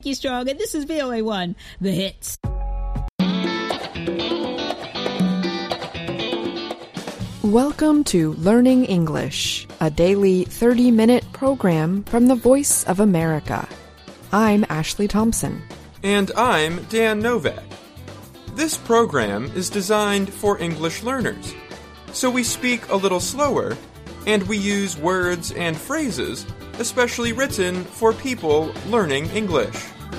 Becky Strong, and this is VOA1, The Hits. Welcome to Learning English, a daily 30-minute program from the Voice of America. I'm Ashley Thompson. And I'm Dan Novak. This program is designed for English learners, so we speak a little slower, and we use words and phrases especially written for people learning English.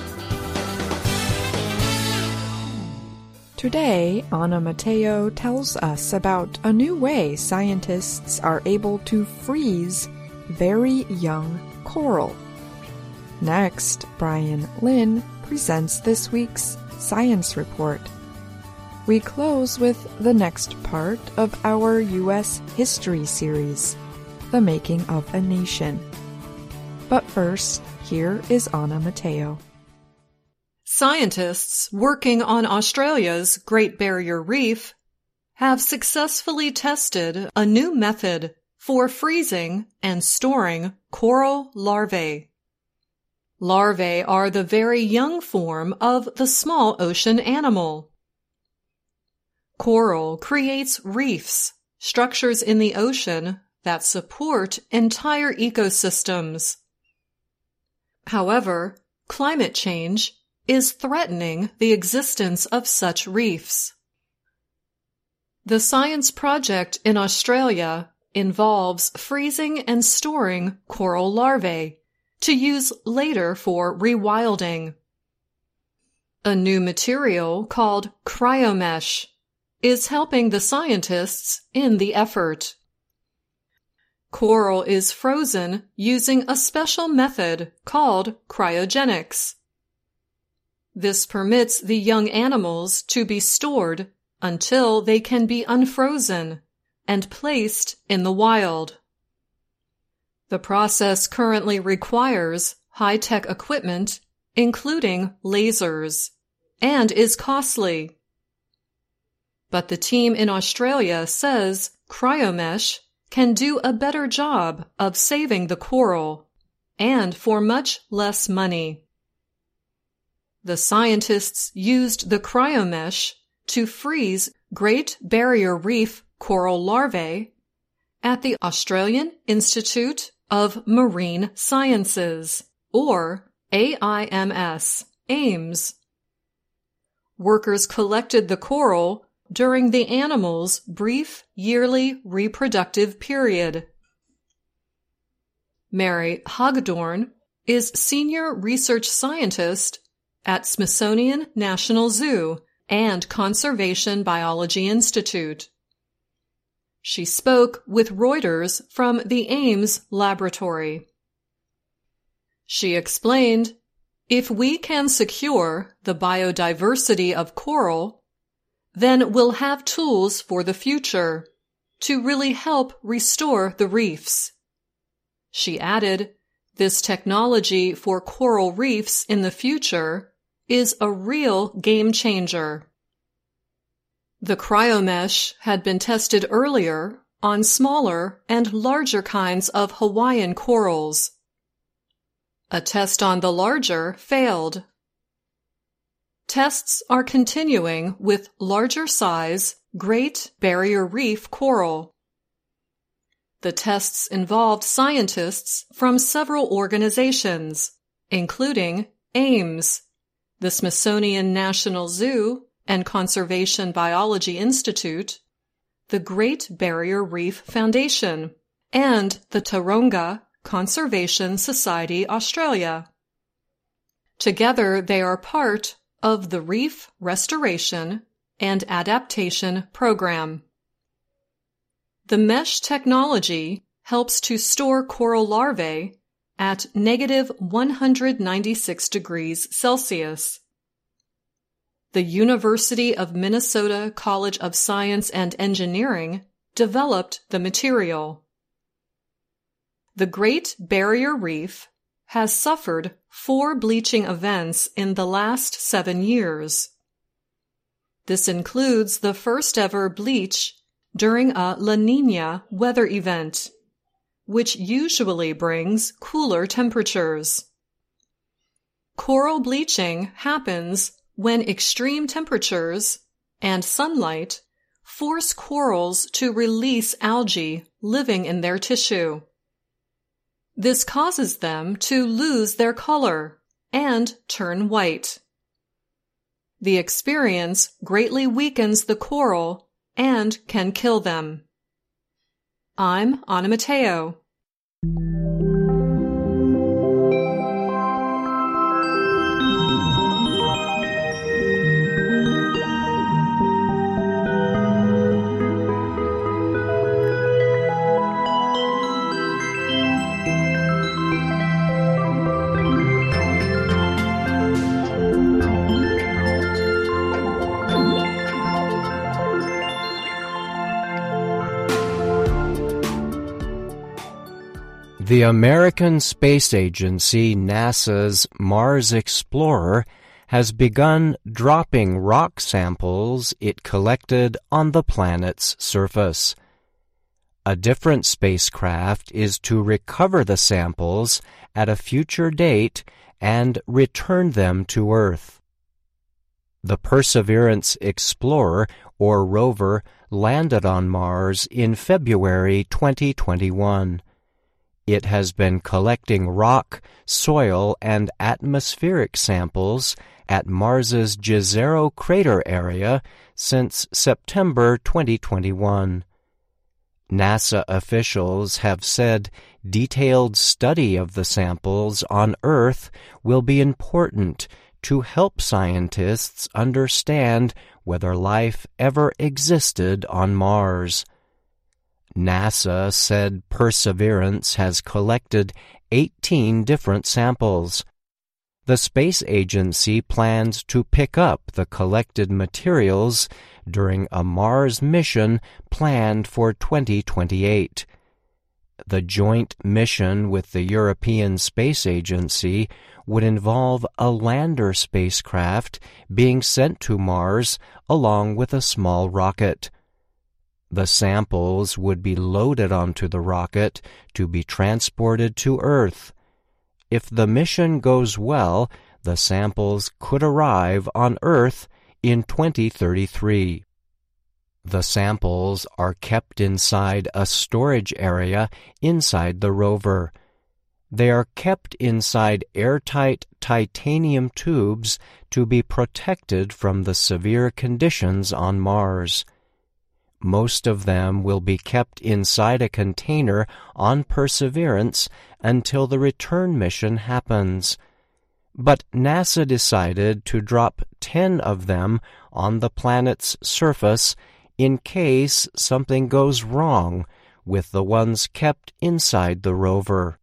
Today, Anna Mateo tells us about a new way scientists are able to freeze very young coral. Next, Brian Lynn presents this week's Science Report. We close with the next part of our U.S. History series, The Making of a Nation. But first, here is Anna Mateo. Scientists working on Australia's Great Barrier Reef have successfully tested a new method for freezing and storing coral larvae. Larvae are the very young form of the small ocean animal. Coral creates reefs, structures in the ocean that support entire ecosystems. However, climate change is threatening the existence of such reefs. The science project in Australia involves freezing and storing coral larvae to use later for rewilding. A new material called cryomesh is helping the scientists in the effort. Coral is frozen using a special method called cryogenics. This permits the young animals to be stored until they can be unfrozen and placed in the wild. The process currently requires high-tech equipment, including lasers, and is costly. But the team in Australia says cryomesh can do a better job of saving the coral, and for much less money. The scientists used the cryomesh to freeze Great Barrier Reef coral larvae at the Australian Institute of Marine Sciences, or AIMS, AIMS. Workers collected the coral during the animal's brief yearly reproductive period. Mary Hagedorn is senior research scientist at Smithsonian National Zoo and Conservation Biology Institute. She spoke with Reuters from the AIMS laboratory. She explained, "If we can secure the biodiversity of coral, then we'll have tools for the future to really help restore the reefs." She added, "This technology for coral reefs in the future is a real game changer." The cryomesh had been tested earlier on smaller and larger kinds of Hawaiian corals. A test on the larger failed. Tests are continuing with larger size Great Barrier Reef coral. The tests involved scientists from several organizations, including AIMS, the Smithsonian National Zoo and Conservation Biology Institute, the Great Barrier Reef Foundation, and the Taronga Conservation Society Australia. Together they are part of the Reef Restoration and Adaptation Program. The mesh technology helps to store coral larvae at -196 degrees Celsius. The University of Minnesota College of Science and Engineering developed the material. The Great Barrier Reef has suffered 4 bleaching events in the last 7 years. This includes the first ever bleach during a La Niña weather event, which usually brings cooler temperatures. Coral bleaching happens when extreme temperatures and sunlight force corals to release algae living in their tissue. This causes them to lose their color and turn white. The experience greatly weakens the coral and can kill them. I'm Anna Matteo. The American Space Agency, NASA's Mars Explorer, has begun dropping rock samples it collected on the planet's surface. A different spacecraft is to recover the samples at a future date and return them to Earth. The Perseverance Explorer, or rover, landed on Mars in February 2021. It has been collecting rock, soil, and atmospheric samples at Mars's Jezero crater area since September 2021. NASA officials have said detailed study of the samples on Earth will be important to help scientists understand whether life ever existed on Mars. NASA said Perseverance has collected 18 different samples. The space agency plans to pick up the collected materials during a Mars mission planned for 2028. The joint mission with the European Space Agency would involve a lander spacecraft being sent to Mars along with a small rocket. The samples would be loaded onto the rocket to be transported to Earth. If the mission goes well, the samples could arrive on Earth in 2033. The samples are kept inside a storage area inside the rover. They are kept inside airtight titanium tubes to be protected from the severe conditions on Mars. Most of them will be kept inside a container on Perseverance until the return mission happens. But NASA decided to drop 10 of them on the planet's surface in case something goes wrong with the ones kept inside the rover.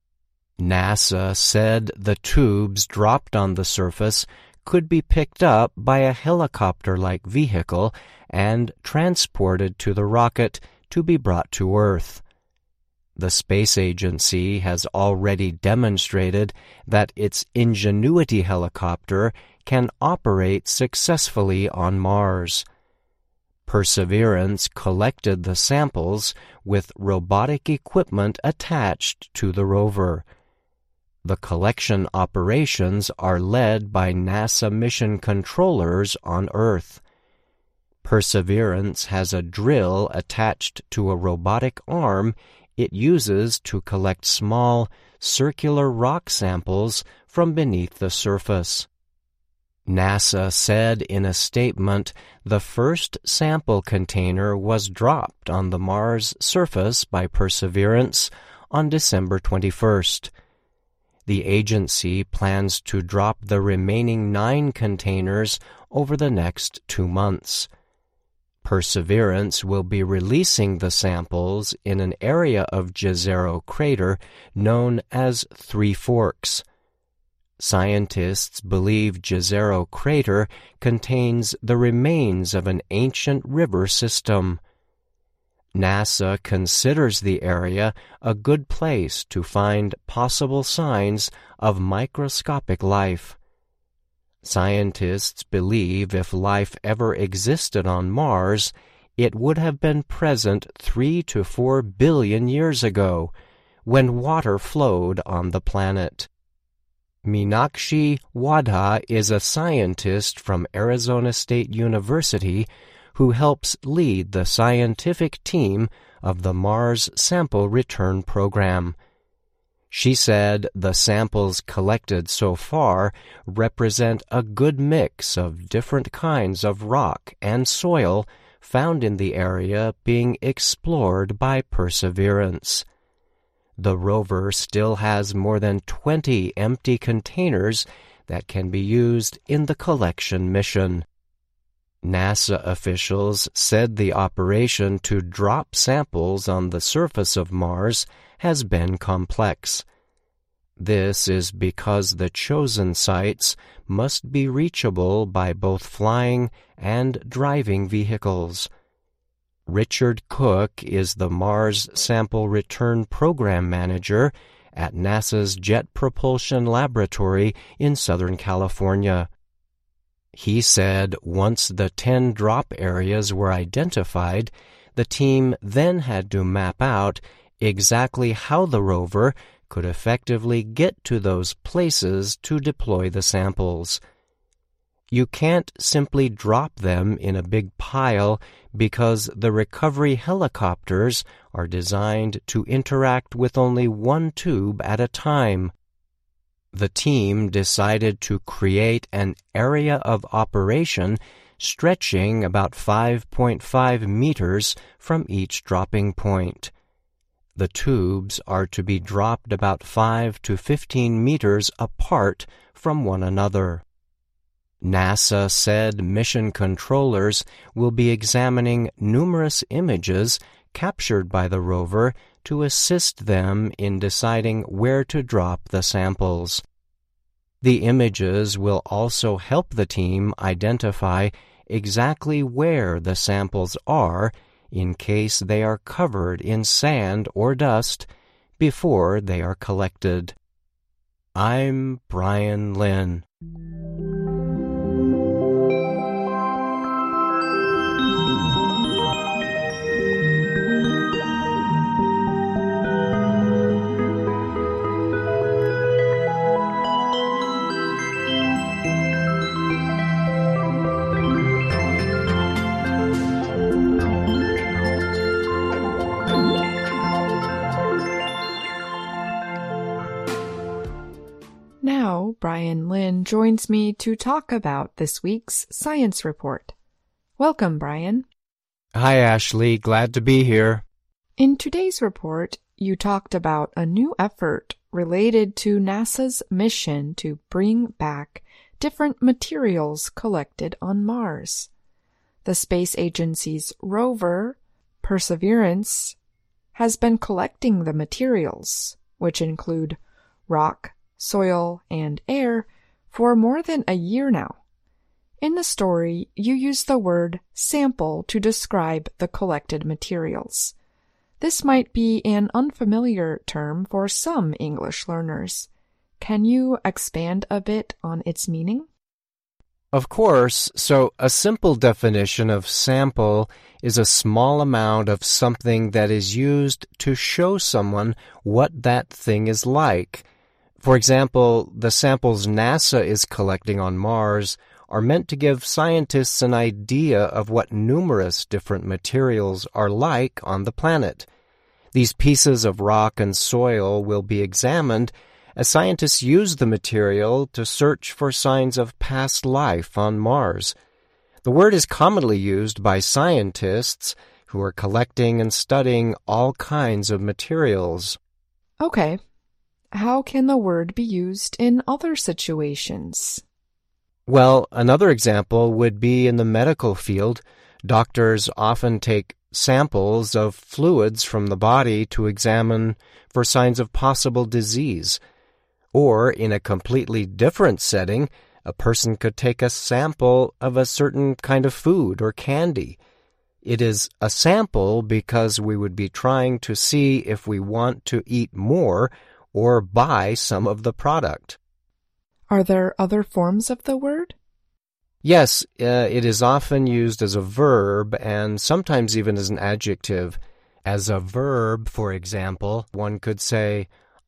NASA said the tubes dropped on the surface could be picked up by a helicopter-like vehicle and transported to the rocket to be brought to Earth. The space agency has already demonstrated that its Ingenuity helicopter can operate successfully on Mars. Perseverance collected the samples with robotic equipment attached to the rover. The collection operations are led by NASA mission controllers on Earth. Perseverance has a drill attached to a robotic arm it uses to collect small, circular rock samples from beneath the surface. NASA said in a statement the first sample container was dropped on the Mars surface by Perseverance on December 21st. The agency plans to drop the remaining 9 containers over the next 2 months. Perseverance will be releasing the samples in an area of Jezero crater known as Three Forks. Scientists believe Jezero crater contains the remains of an ancient river system. NASA considers the area a good place to find possible signs of microscopic life. Scientists believe if life ever existed on Mars, it would have been present 3 to 4 billion years ago, when water flowed on the planet. Meenakshi Wadha is a scientist from Arizona State University who helps lead the scientific team of the Mars Sample Return Program. She said the samples collected so far represent a good mix of different kinds of rock and soil found in the area being explored by Perseverance. The rover still has more than 20 empty containers that can be used in the collection mission. NASA officials said the operation to drop samples on the surface of Mars has been complex. This is because the chosen sites must be reachable by both flying and driving vehicles. Richard Cook is the Mars Sample Return Program Manager at NASA's Jet Propulsion Laboratory in Southern California. He said once the 10 drop areas were identified, the team then had to map out exactly how the rover could effectively get to those places to deploy the samples. You can't simply drop them in a big pile because the recovery helicopters are designed to interact with only one tube at a time. The team decided to create an area of operation stretching about 5.5 meters from each dropping point. The tubes are to be dropped about 5 to 15 meters apart from one another. NASA said mission controllers will be examining numerous images captured by the rover to assist them in deciding where to drop the samples. The images will also help the team identify exactly where the samples are in case they are covered in sand or dust before they are collected. I'm Brian Lynn. Now, Brian Lynn joins me to talk about this week's science report. Welcome, Brian. Hi, Ashley. Glad to be here. In today's report, you talked about a new effort related to NASA's mission to bring back different materials collected on Mars. The space agency's rover, Perseverance, has been collecting the materials, which include rock, soil, and air, for more than a year now. In the story, you use the word sample to describe the collected materials. This might be an unfamiliar term for some English learners. Can you expand a bit on its meaning? Of course. So a simple definition of sample is a small amount of something that is used to show someone what that thing is like. For example, the samples NASA is collecting on Mars are meant to give scientists an idea of what numerous different materials are like on the planet. These pieces of rock and soil will be examined as scientists use the material to search for signs of past life on Mars. The word is commonly used by scientists who are collecting and studying all kinds of materials. Okay. How can the word be used in other situations? Well, another example would be in the medical field. Doctors often take samples of fluids from the body to examine for signs of possible disease. Or, in a completely different setting, a person could take a sample of a certain kind of food or candy. It is a sample because we would be trying to see if we want to eat more or buy some of the product. Are there other forms of the word? Yes, it is often used as a verb and sometimes even as an adjective. As a verb, for example, one could say,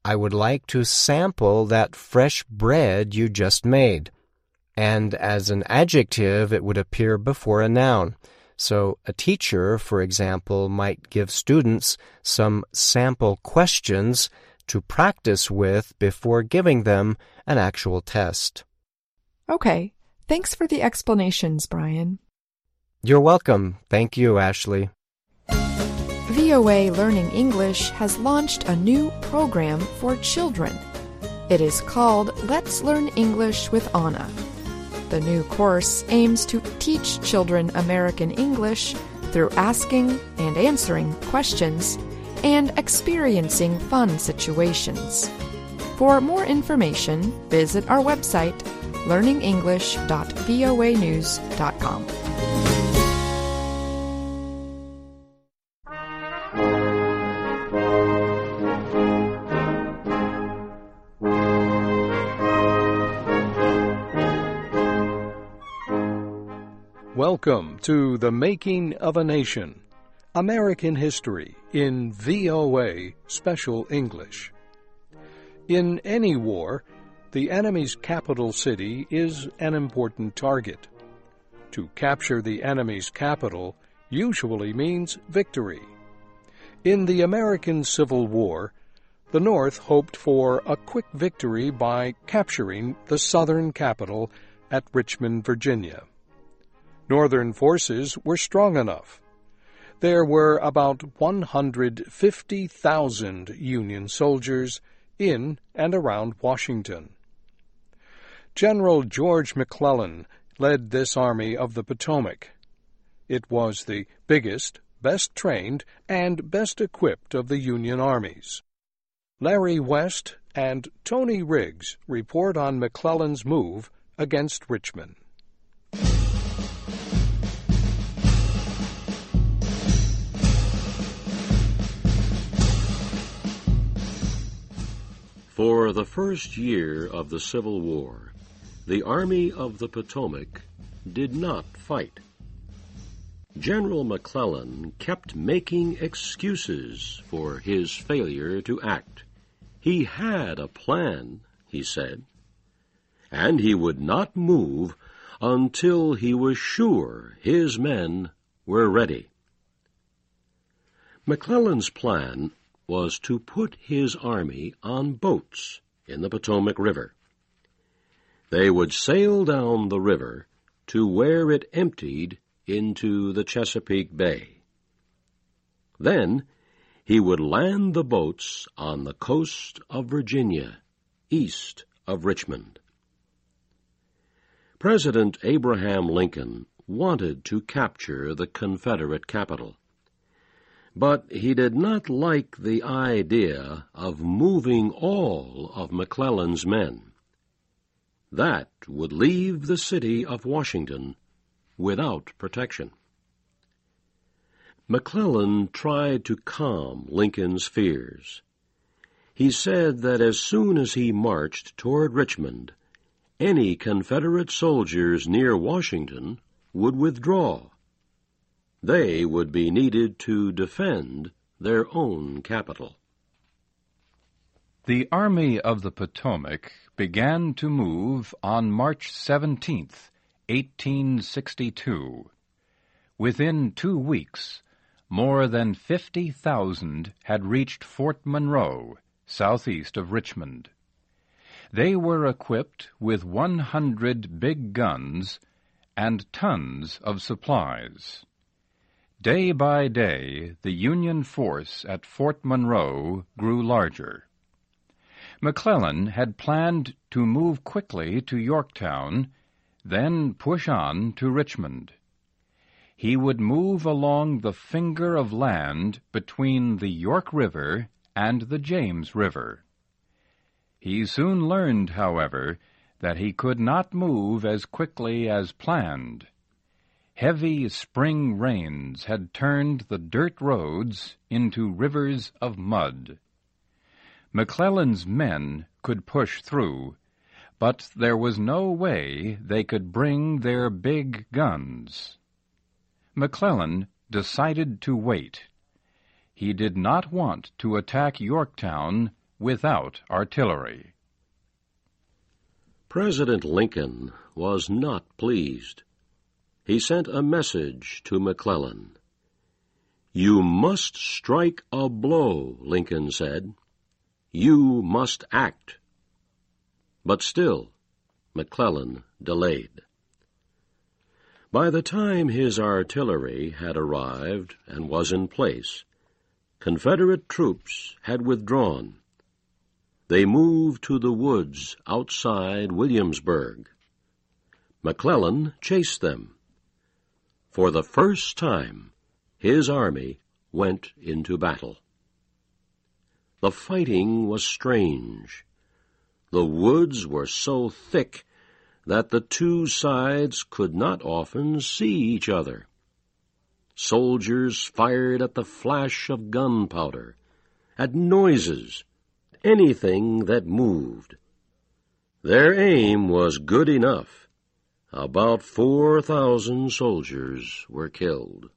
I would like to sample that fresh bread you just made. And as an adjective, it would appear before a noun. So a teacher, for example, might give students some sample questions to practice with before giving them an actual test. Okay, thanks for the explanations, Brian. You're welcome. Thank you, Ashley. VOA Learning English has launched a new program for children. It is called Let's Learn English with Anna. The new course aims to teach children American English through asking and answering questions and experiencing fun situations. For more information, visit our website, learningenglish.voanews.com. Welcome to The Making of a Nation, American History in VOA Special English. In any war, the enemy's capital city is an important target. To capture the enemy's capital usually means victory. In the American Civil War, the North hoped for a quick victory by capturing the Southern capital at Richmond, Virginia. Northern forces were strong enough. There were about 150,000 Union soldiers in and around Washington. General George McClellan led this Army of the Potomac. It was the biggest, best trained, and best equipped of the Union armies. Larry West and Tony Riggs report on McClellan's move against Richmond. For the first year of the Civil War, the Army of the Potomac did not fight. General McClellan kept making excuses for his failure to act. He had a plan, he said, and he would not move until he was sure his men were ready. McClellan's plan was to put his army on boats in the Potomac River. They would sail down the river to where it emptied into the Chesapeake Bay. Then he would land the boats on the coast of Virginia, east of Richmond. President Abraham Lincoln wanted to capture the Confederate capital, but he did not like the idea of moving all of McClellan's men. That would leave the city of Washington without protection. McClellan tried to calm Lincoln's fears. He said that as soon as he marched toward Richmond, any Confederate soldiers near Washington would withdraw. They would be needed to defend their own capital. The Army of the Potomac began to move on March 17th, 1862. Within 2 weeks, more than 50,000 had reached Fort Monroe, southeast of Richmond. They were equipped with 100 big guns and tons of supplies. Day by day, the Union force at Fort Monroe grew larger. McClellan had planned to move quickly to Yorktown, then push on to Richmond. He would move along the finger of land between the York River and the James River. He soon learned, however, that he could not move as quickly as planned. Heavy spring rains had turned the dirt roads into rivers of mud. McClellan's men could push through, but there was no way they could bring their big guns. McClellan decided to wait. He did not want to attack Yorktown without artillery. President Lincoln was not pleased. He sent a message to McClellan. "You must strike a blow," Lincoln said. "You must act." But still, McClellan delayed. By the time his artillery had arrived and was in place, Confederate troops had withdrawn. They moved to the woods outside Williamsburg. McClellan chased them. For the first time, his army went into battle. The fighting was strange. The woods were so thick that the two sides could not often see each other. Soldiers fired at the flash of gunpowder, at noises, anything that moved. Their aim was good enough. About 4,000 soldiers were killed.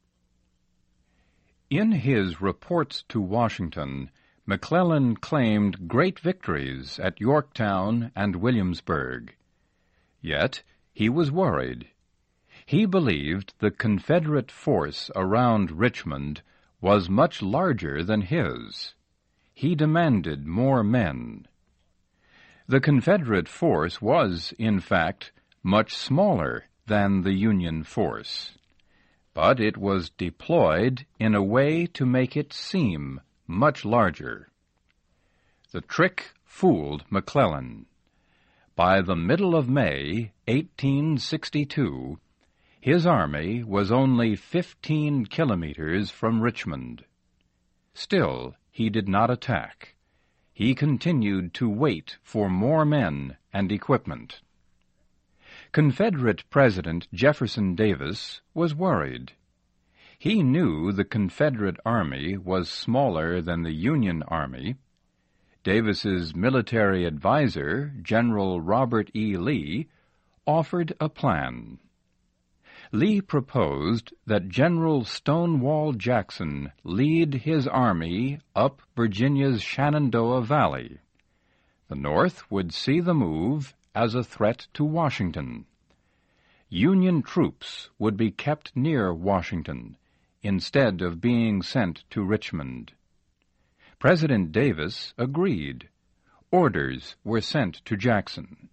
In his reports to Washington, McClellan claimed great victories at Yorktown and Williamsburg. Yet he was worried. He believed the Confederate force around Richmond was much larger than his. He demanded more men. The Confederate force was, in fact, much smaller than the Union force, but it was deployed in a way to make it seem much larger. The trick fooled McClellan. By the middle of May, 1862, his army was only 15 kilometers from Richmond. Still, he did not attack. He continued to wait for more men and equipment. Confederate President Jefferson Davis was worried. He knew the Confederate Army was smaller than the Union Army. Davis's military advisor, General Robert E. Lee, offered a plan. Lee proposed that General Stonewall Jackson lead his army up Virginia's Shenandoah Valley. The North would see the move as a threat to Washington. Union troops would be kept near Washington instead of being sent to Richmond. President Davis agreed. Orders were sent to Jackson.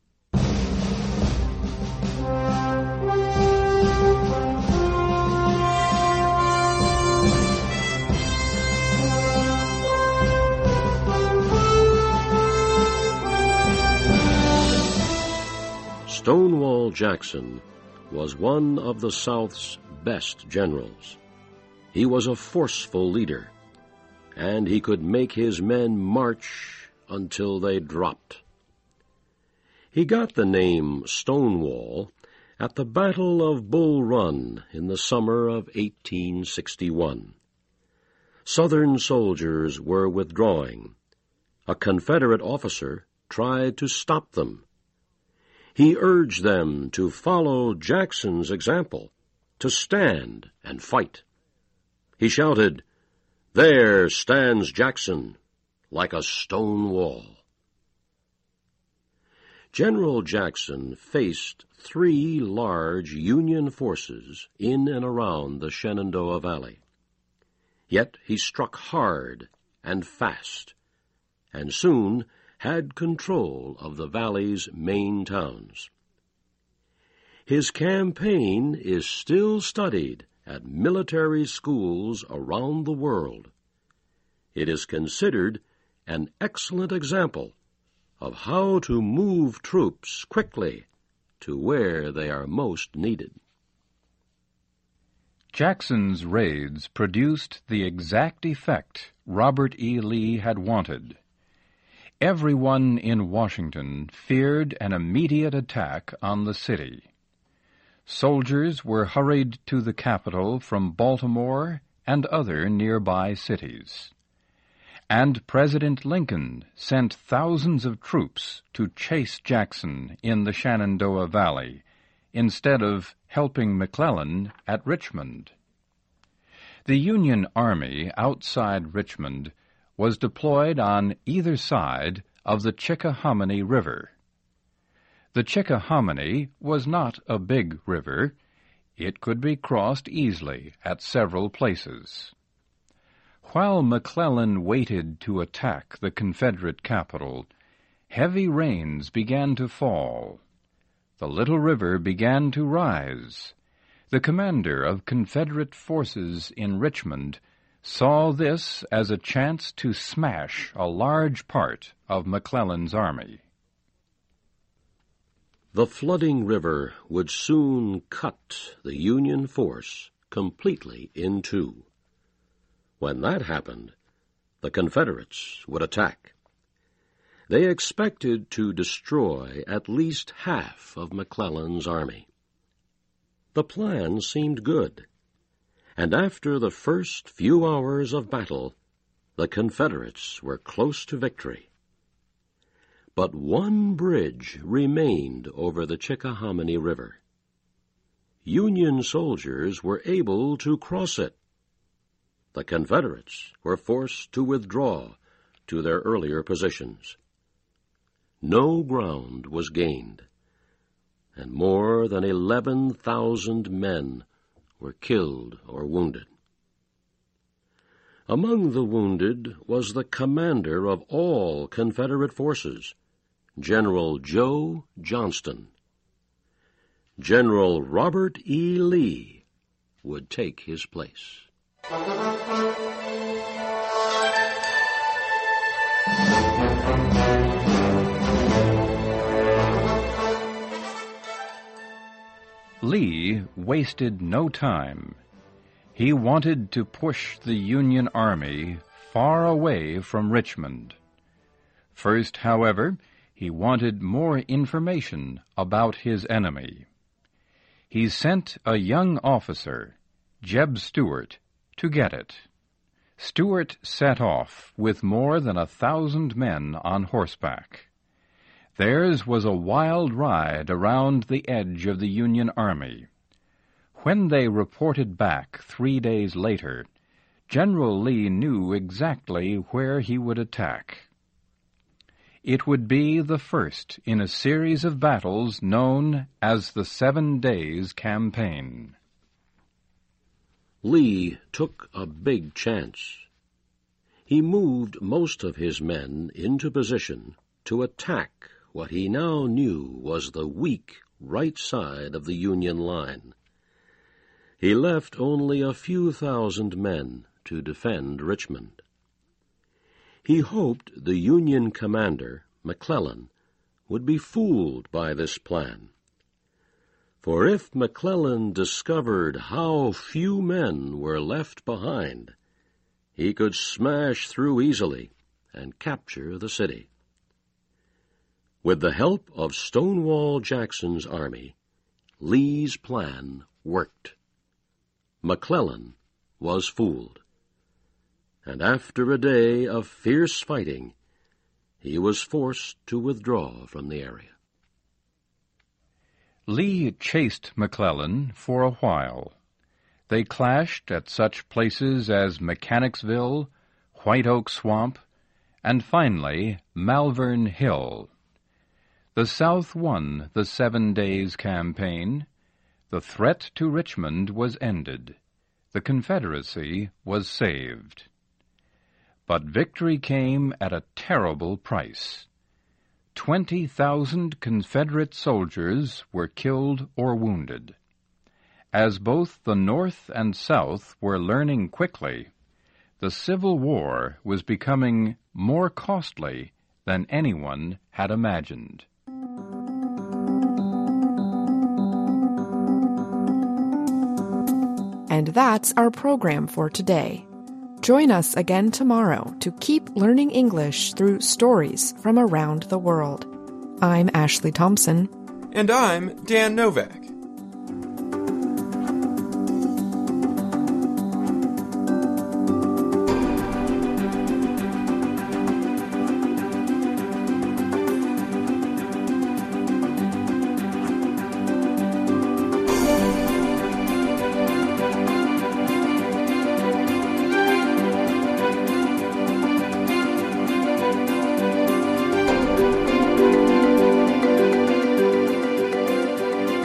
Stonewall Jackson was one of the South's best generals. He was a forceful leader, and he could make his men march until they dropped. He got the name Stonewall at the Battle of Bull Run in the summer of 1861. Southern soldiers were withdrawing. A Confederate officer tried to stop them. He urged them to follow Jackson's example, to stand and fight. He shouted, "There stands Jackson, like a stone wall." General Jackson faced 3 large Union forces in and around the Shenandoah Valley. Yet he struck hard and fast, and soon had control of the valley's main towns. His campaign is still studied at military schools around the world. It is considered an excellent example of how to move troops quickly to where they are most needed. Jackson's raids produced the exact effect Robert E. Lee had wanted. Everyone in Washington feared an immediate attack on the city. Soldiers were hurried to the capital from Baltimore and other nearby cities. And President Lincoln sent thousands of troops to chase Jackson in the Shenandoah Valley, instead of helping McClellan at Richmond. The Union Army outside Richmond was deployed on either side of the Chickahominy River. The Chickahominy was not a big river. It could be crossed easily at several places. While McClellan waited to attack the Confederate capital, heavy rains began to fall. The little river began to rise. The commander of Confederate forces in Richmond saw this as a chance to smash a large part of McClellan's army. The flooding river would soon cut the Union force completely in two. When that happened, the Confederates would attack. They expected to destroy at least half of McClellan's army. The plan seemed good, and after the first few hours of battle, the Confederates were close to victory. But one bridge remained over the Chickahominy River. Union soldiers were able to cross it. The Confederates were forced to withdraw to their earlier positions. No ground was gained, and more than 11,000 men were killed or wounded. Among the wounded was the commander of all Confederate forces, General Joe Johnston. General Robert E. Lee would take his place. Lee wasted no time. He wanted to push the Union Army far away from Richmond. First, however, he wanted more information about his enemy. He sent a young officer, Jeb Stuart, to get it. Stuart set off with more than 1,000 men on horseback. Theirs was a wild ride around the edge of the Union Army. When they reported back 3 days later, General Lee knew exactly where he would attack. It would be the first in a series of battles known as the 7 Days Campaign. Lee took a big chance. He moved most of his men into position to attack what he now knew was the weak right side of the Union line. He left only a few thousand men to defend Richmond. He hoped the Union commander, McClellan, would be fooled by this plan. For if McClellan discovered how few men were left behind, he could smash through easily and capture the city. With the help of Stonewall Jackson's army, Lee's plan worked. McClellan was fooled, and after a day of fierce fighting, he was forced to withdraw from the area. Lee chased McClellan for a while. They clashed at such places as Mechanicsville, White Oak Swamp, and finally Malvern Hill. The South won the 7 Days Campaign. The threat to Richmond was ended. The Confederacy was saved. But victory came at a terrible price. 20,000 Confederate soldiers were killed or wounded. As both the North and South were learning quickly, the Civil War was becoming more costly than anyone had imagined. And that's our program for today. Join us again tomorrow to keep learning English through stories from around the world. I'm Ashley Thompson. And I'm Dan Novak.